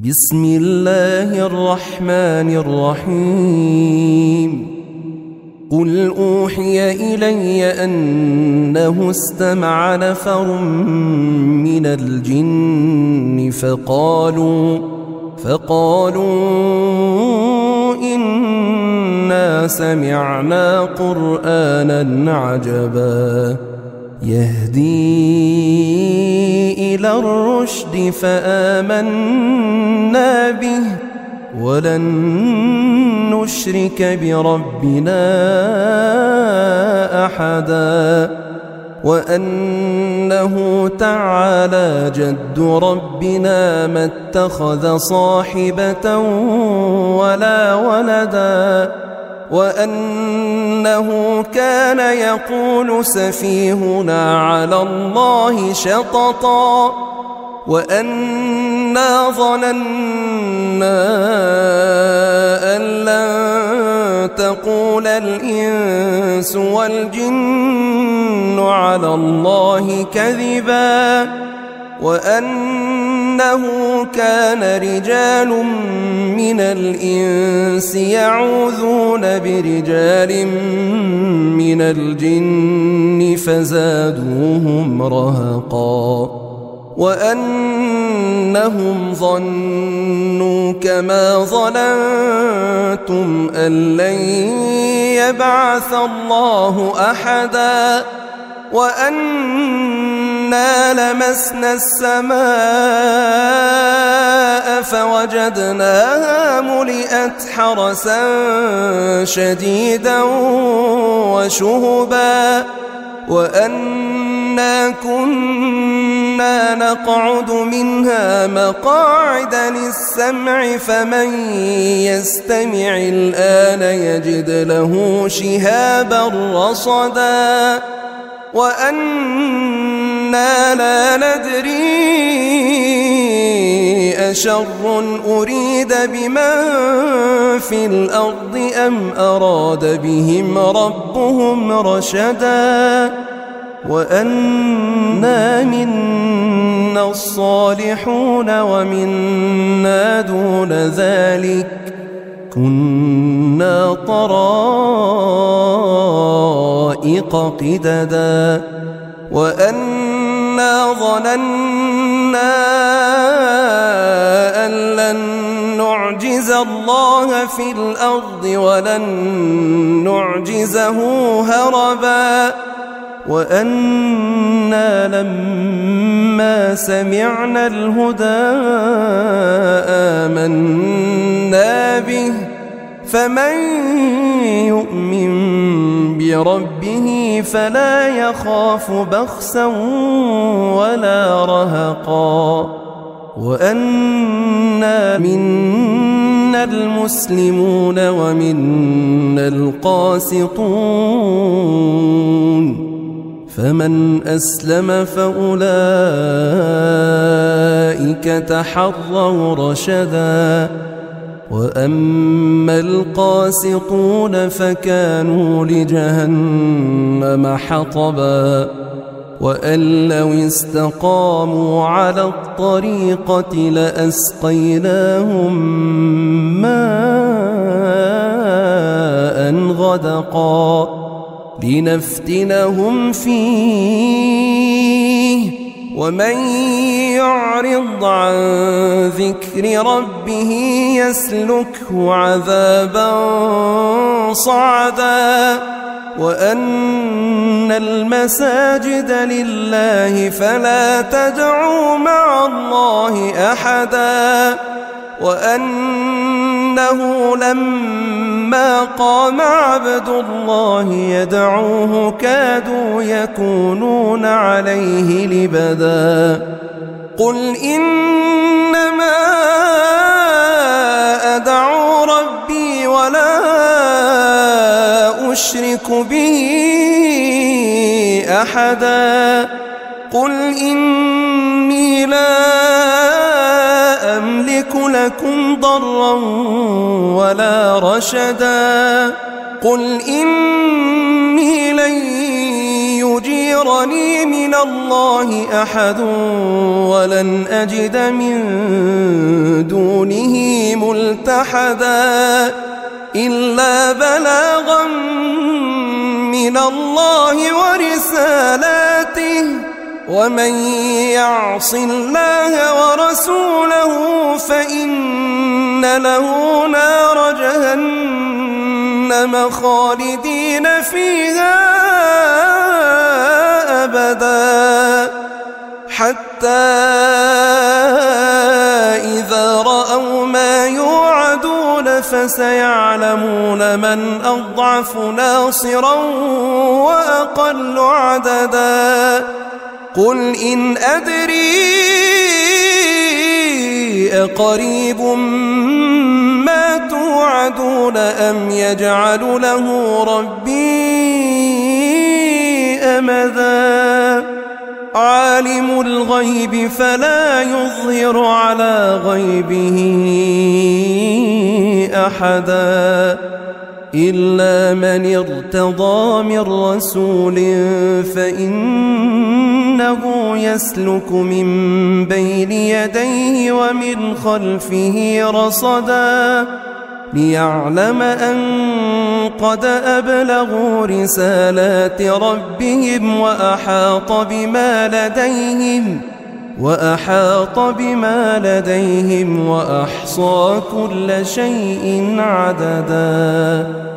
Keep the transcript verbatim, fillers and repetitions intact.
بسم الله الرحمن الرحيم قل أوحي إلي أنه استمع نفر من الجن فقالوا فقالوا إنا سمعنا قرآنا عجبا يهدي إلى الرشد فآمنا به ولن نشرك بربنا أحدا وأنه تعالى جد ربنا ما اتخذ صاحبة ولا ولدا وأنه كان يقول سفيهنا على الله شططا وأنا ظننا أن لن تقول الإنس والجن على الله كذبا وأنه كان رجال من الإنس يعوذون برجال من الجن فزادوهم رهقا وأنهم ظنوا كما ظننتم أن لن يبعث الله أحدا وأنا لمسنا السماء فوجدناها ملئت حرسا شديدا وشهبا وأنا كنا نقعد منها مقاعد للسمع فمن يستمع الآن يجد له شهابا رصدا وأنا لا ندري أشر أريد بمن في الأرض أم أراد بهم ربهم رشدا وأنا منا الصالحون ومنا دون ذلك كنا طرائق قددا وأنا ظننا أن لن نعجز الله في الأرض ولن نعجزه هربا وأنا لما سمعنا الهدى آمنا به فمن يؤمن بربه فلا يخاف بخسا ولا رهقا وأنا منا المسلمون ومنا القاسطون فمن أسلم فأولئك تحروا رشدا وأما القاسطون فكانوا لجهنم حطبا وأن لو استقاموا على الطريقة لأسقيناهم ماء غدقا لنفتنهم فيه ومن يعرض عن ذكر ربه يسلكه عذابا صعدا وأن المساجد لله فلا تدعوا مع الله أحدا وأنه لما قام عبد الله يدعوه كادوا يكونون عليه لبدا قل إنما أدعو ربي ولا أشرك به أحدا قل إني لا أملك لكم ضرا ولا رشدا قل إني لن يجيرني من الله أحد ولن أجد من دونه ملتحدا إلا بلاغا من الله ورسالاته ومن يعص الله ورسوله فإن له نار جهنم خالدين فيها أبدا حتى إذا رأوا ما يوعدون فسيعلمون من أضعف ناصرا وأقل عددا قل إن أدري أقريب ما توعدون أم يجعل له ربي أمدا عالم الغيب فلا يظهر على غيبه أحدا إلا من ارتضى من رسول فإنه يسلك من بين يديه ومن خلفه رصدا ليعلم أن قد أبلغوا رسالات ربهم وأحاط بما لديهم وأحاط بما لديهم وأحصى كل شيء عددا.